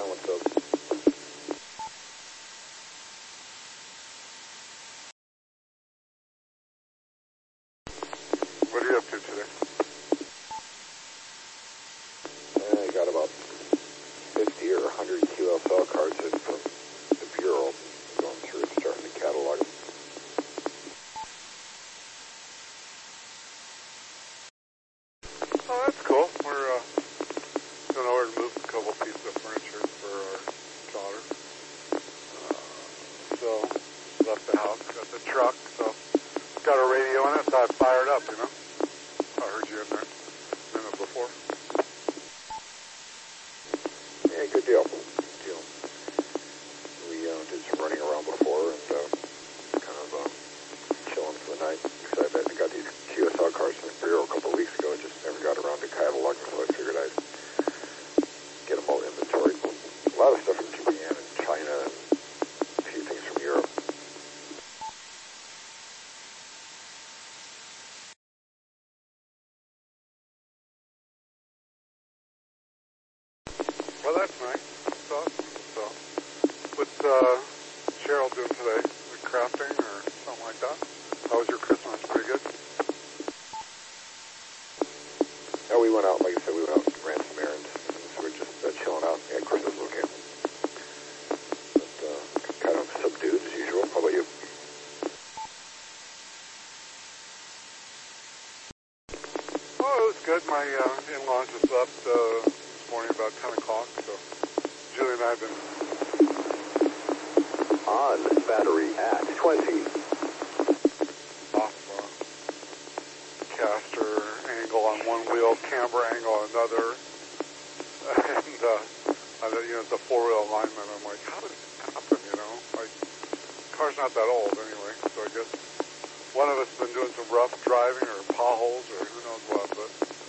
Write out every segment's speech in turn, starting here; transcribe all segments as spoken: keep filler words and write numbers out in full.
John, what's up? What are you up to today? I got about fifty or one hundred Q S L cards in from the Bureau. Going through and starting to catalog them. Oh, that's cool. We're uh, going over to move a couple pieces of furniture for our daughter. Uh, so, left the house, got the truck, so got a radio in it, so I fired up, you know. I heard you in there a minute before. Yeah, good deal. Good deal. We uh, did some running around before and uh, kind of uh, chilling for the night. Excited. I got these Q S L cards from the Bureau a couple of weeks ago. Just never got around to cataloging, so I figured I'd get them all inventoried. A lot of stuff from Japan and China and a few things from Europe. Well, that's nice. That's awesome. So, what's uh, Cheryl doing today? Is it crafting or something like that? How was your Christmas? Pretty good? No, we went out, like I said, we went out and ran some errands. So we're just uh, chilling out. Yeah, Christmas was okay. But uh, kind of subdued as usual. How about you? Oh, it was good. My uh, in-laws just left uh, this morning about ten o'clock, so Julie and I have been... On battery at twenty. off uh, caster angle on one wheel, camber angle on another, and uh, I, you know, the four-wheel alignment. I'm like, how did it happen, you know? Like, the car's not that old anyway, so I guess one of us has been doing some rough driving or potholes or who knows what, but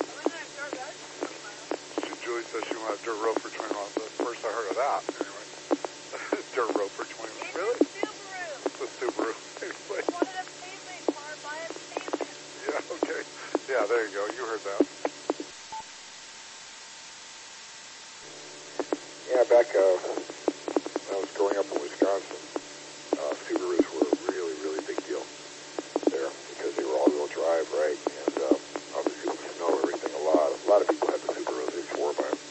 she, Julie says she wanted a dirt road for twenty miles. That's the first I heard of that, anyway. Dirt road for twenty miles. Really? It's a Subaru. Anyway. Yeah, okay. Yeah, there you go. You heard that. Yeah, back uh, when I was growing up in Wisconsin, uh, Subarus were a really, really big deal there because they were all-wheel drive, right? And uh, obviously with the snow, everything, a lot, a lot of people had the Subarus. They swore by them.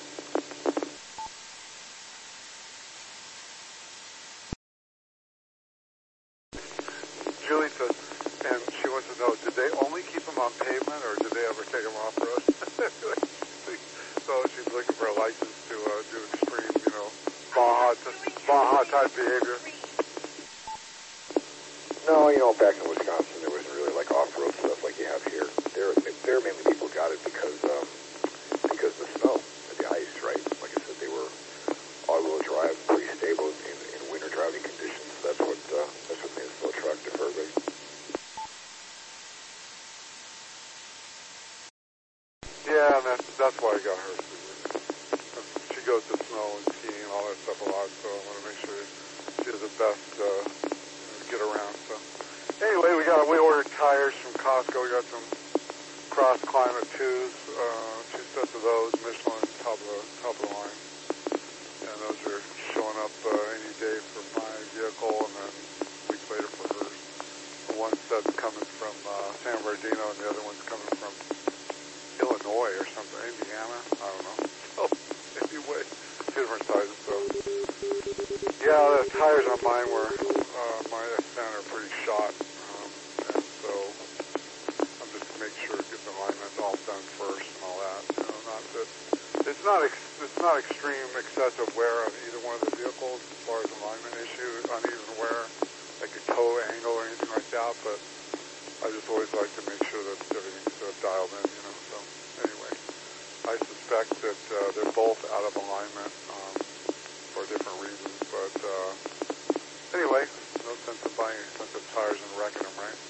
Julie says, and she wants to know, did they only keep them on pavement or did they ever take them off-road? So she's looking for a license to uh, do extreme, you know, Baja, Baja type behavior. No, you know, back in Wisconsin, there wasn't really like off-road stuff like you have here. There, there mainly people got it because, um, because of the snow and the ice, right? Like I said, they were all-wheel drive, pretty stable in, in winter driving conditions. That's what, uh, that's what made it so attractive for everybody. Yeah, and that's, that's why I got her. She goes to snow and skiing and all that stuff a lot, so I want to make sure she has the best uh, you know, to get around. So anyway, we got we ordered tires from Costco. We got some Cross Climate twos, uh, two sets of those, Michelin top of the top of the line, and those are showing up uh, any day for my vehicle, and then a week later for hers. One set's coming from uh, San Bernardino, and the other one's coming from Illinois or something, Indiana, I don't know. So, anyway, two different sizes, so. Yeah, the tires on mine were, uh, my X ten are pretty shot, um, and so I'm just to make sure, get the alignments all done first and all that, you know, not that, it's not, ex, it's not extreme excessive wear on either one of the vehicles as far as alignment issue, uneven wear, like a toe angle or anything like that, but I just always like to make sure that everything's uh, dialed in, you know, so anyway. I suspect that uh, they're both out of alignment um, for different reasons, but uh, anyway, no sense of buying expensive tires and wrecking them, right?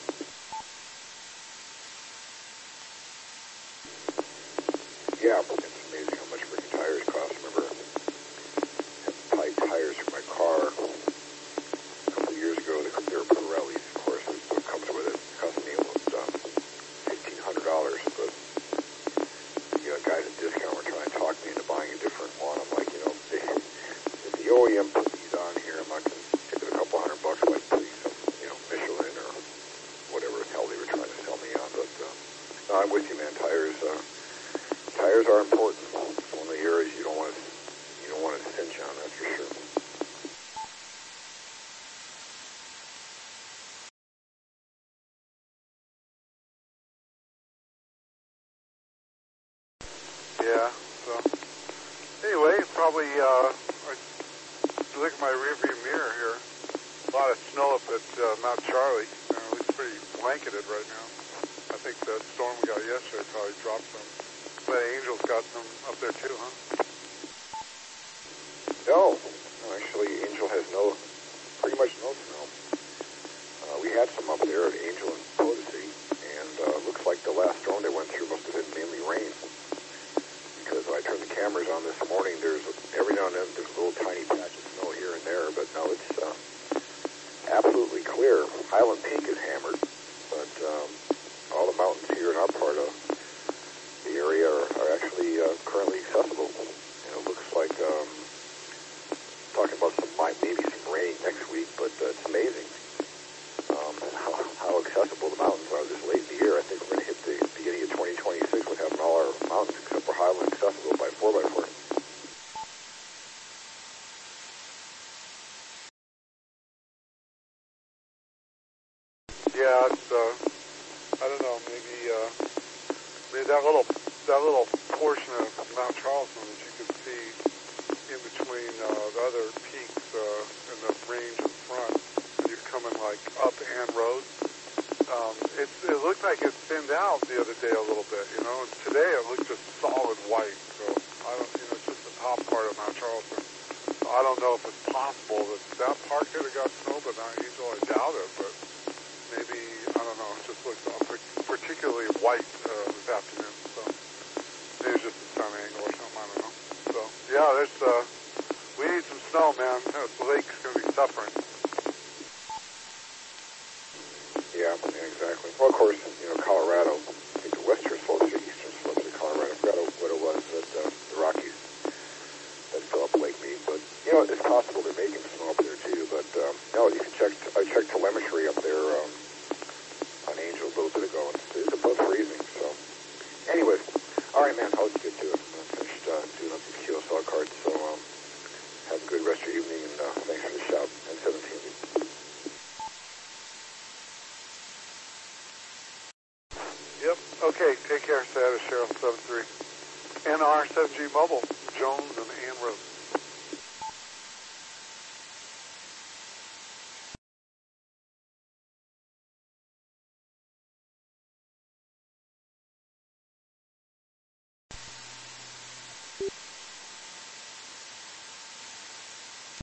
Yeah, it's amazing how much freaking tires cost. I remember I had to buy tires for my car a couple of years ago. They were Pirellis, of course, is what comes with it. It cost me almost um, fifteen hundred dollars, but you know, guys at discount were trying to talk me into buying a different one. I'm like, you know, they, No, I'm with you, man. Tires, uh, tires are important. It's one of the areas you don't want to, you don't want to cinch on. That's for sure. Yeah. So anyway, probably uh, I look at my rearview mirror here. A lot of snow up at uh, Mount Charlie. Uh, it looks pretty blanketed right now. I think the storm we got yesterday probably dropped some. But Angel's got some up there too, huh? No, no, actually, Angel has no, pretty much no snow. Uh, we had some up there at Angel and Potosi, and uh, looks like the last storm they went through must have been mainly rain. Because when I turned the cameras on this morning, there's every now and then there's a little tiny patch of snow here and there, but no, it's uh, absolutely clear. Highland Peak is hammered, but um, all the mountains here in our part of the area are, are actually uh, currently accessible. And it looks like um, talking about some maybe some rain next week, but uh, it's amazing um, how, how accessible the mountains are this late in the year. I think we're going to hit the beginning of twenty twenty-six with having all our mountains except for Highland accessible by four by four. Yeah, it's, uh, I don't know, maybe, uh, maybe that little, that little portion of Mount Charleston that you can see in between, uh, the other peaks, uh, in the range in front, and you're coming, like, up Ann Road. Um, it, it looked like it thinned out the other day a little bit, you know, and today it looked just solid white, so, I don't, you know, just the top part of Mount Charleston. So I don't know if it's possible that that part could have got snow, but not Angel, I doubt it, but maybe, I don't know, it just looks particularly white uh, this afternoon, so maybe it's just a sun angle or something, I don't know. So, yeah, there's, uh, we need some snow, man. The lake's going to be suffering. Yeah, yeah, exactly. Well, of course, you know, Colorado, I think the western slopes or eastern slopes of Colorado, I forgot what it was, but uh, the Rockies, that fill up Lake Mead. But, you know, it's possible they're making snow up there, too. But, um, no, you can check, I checked telemetry up there um, on Angel a little bit ago, and it's, it's above freezing. So, anyways, all right, man, I'll get to it. I'm finished uh, doing up these Q S L cards, so um, have a good rest of your evening, and uh, thanks for the shout. N seventeen. Yep. Okay. Take care, Saturday, Cheryl seven three. N R seven G Mobile, Jones and Ann Road.